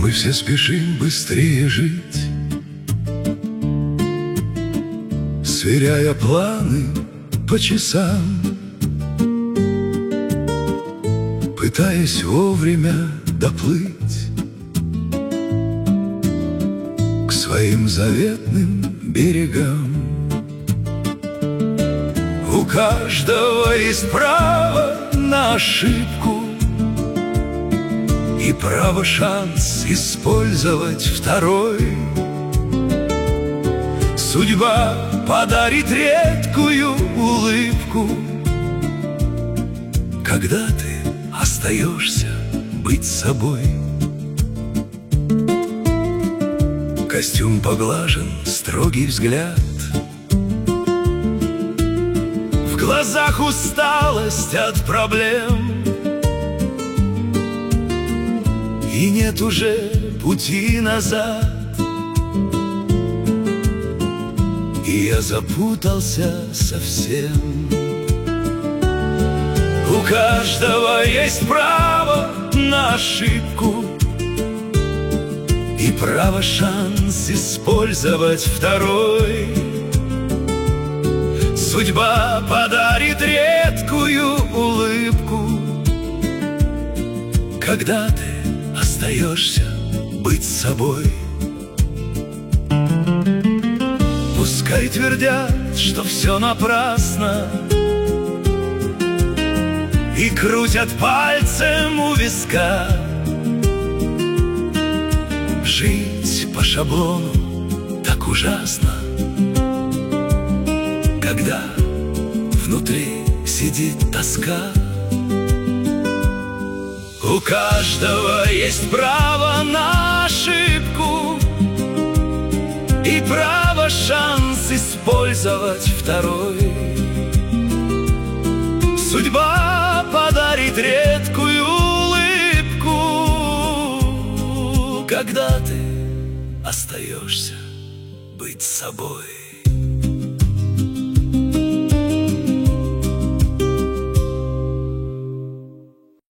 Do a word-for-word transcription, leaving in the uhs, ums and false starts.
Мы все спешим быстрее жить, сверяя планы по часам, пытаясь вовремя доплыть к своим заветным берегам. У каждого есть право на ошибку и право шанс использовать второй. Судьба подарит редкую улыбку, когда ты остаешься быть собой. Костюм поглажен, строгий взгляд, в глазах усталость от проблем, и нет уже пути назад. И я запутался совсем. У каждого есть право на ошибку и право шанс использовать второй. Судьба подарит редкую улыбку, когда ты остаешься быть собой. Пускай твердят, что все напрасно, и крутят пальцем у виска. Жить по шаблону так ужасно, когда внутри сидит тоска. У каждого есть право на ошибку и право шанс использовать второй. Судьба подарит редкую улыбку, когда ты остаешься быть собой.